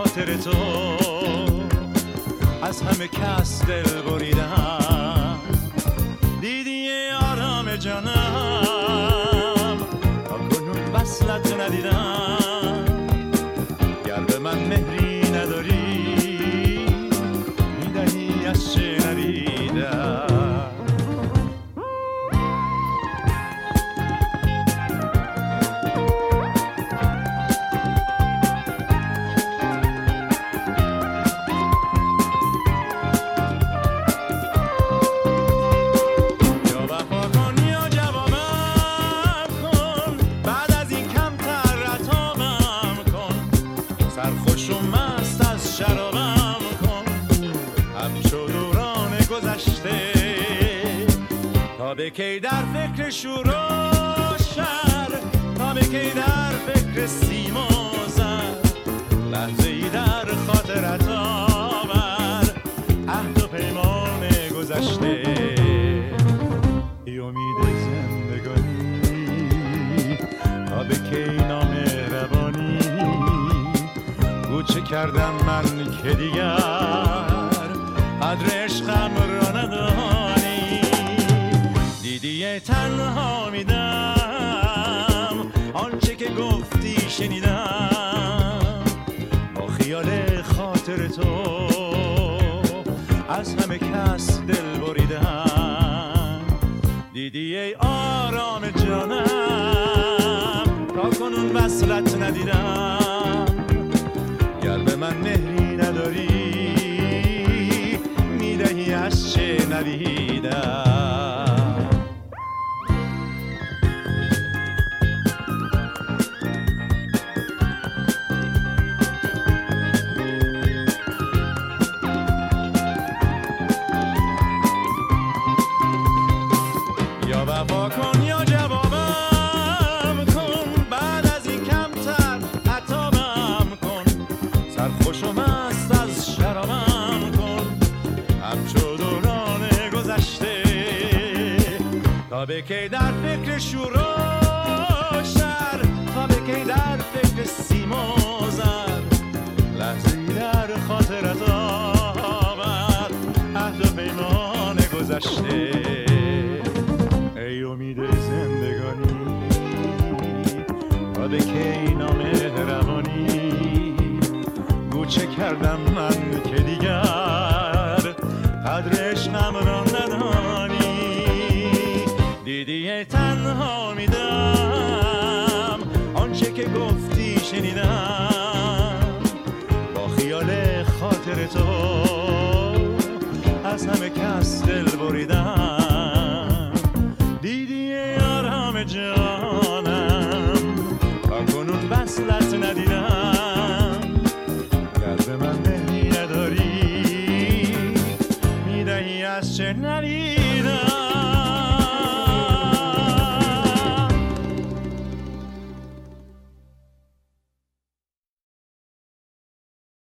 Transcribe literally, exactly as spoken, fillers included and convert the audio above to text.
خاطر تو از همه کس دل بریدم. دیدی آرام جانم تا کنون وصلت ندیدم. گر به من مهری نداری میدهی از چه ندیدم. به کی در فکر شور و شر، تا به کی در فکر سیم و زر، لحظه ای در خاطرت آور عهد و پیمان گذشته. ای امید زندگانی تا به کی نامهربانی، گو چه کردم من که دیگر قدر عشقم را ندانی. دیدی تنها میدم آنچه که گفتی شنیدم. با خیال خاطر تو از همه کس دل بریدم. دیدی ای آرام جانم تا کنون وصلت ندیدم. گر به من مهری نداری میدهی از چه ندیدم. وفا کن یا جوابم کن، بعد از این کمتر عتابم کن. سرخوش و مست از شرابم کن، همچو دوران گذشته. تا به کی در فکر شور و شر، تا به کی در فکر سیم و زر، لحظه‌ای در خاطرت آور عهد و پیمان گذشته. ای امید زندگانی تا به کی نامهربانی، گو چه کردم من که دیگر قدر عشقم را ندانی. دیدی تنها میدم آنچه که گفتی شنیدم. با خیال خاطر تو از همه کس دل بریدم.